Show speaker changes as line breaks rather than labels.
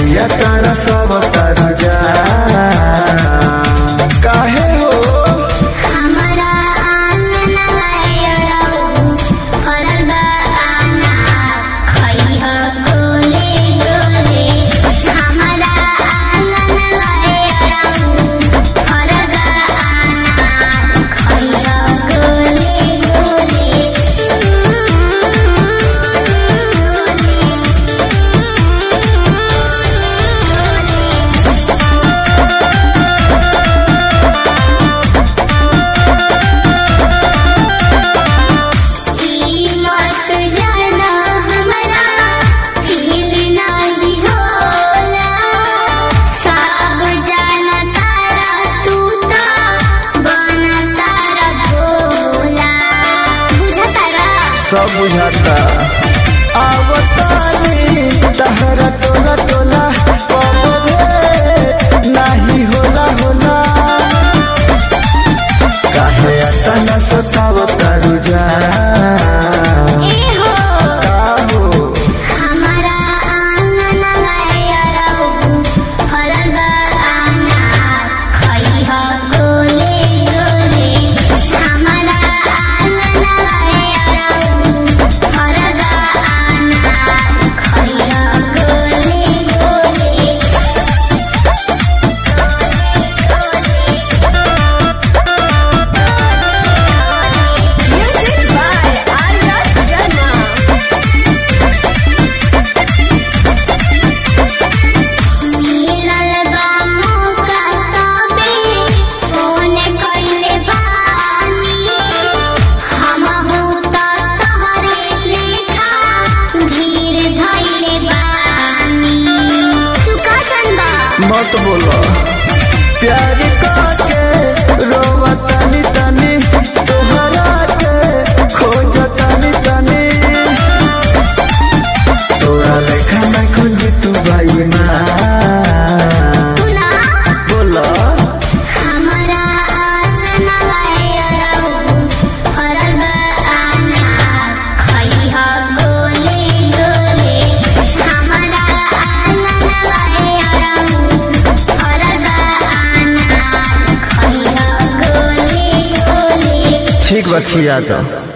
पिया तारा सब तारू जा काहे हो
हमारा आंगन है फरल आना खई हो गोले गोले हमारा आंगन है फरल आना खई हो गोले गोले
सब बुझाता आवतानी तहरा टोला टोला नहीं होला होला काहे अतना सतावतारू जा मत बोलो प्यार करके रोवा तनी तनी तोहरा के खोज तनी तनी तोरा लेखा ना खोज तू भाई माँ बोलो
हमारा आंगन है फरल आना खई हो गोले गोले हमारा आंगन
ठीक बा खिया दो।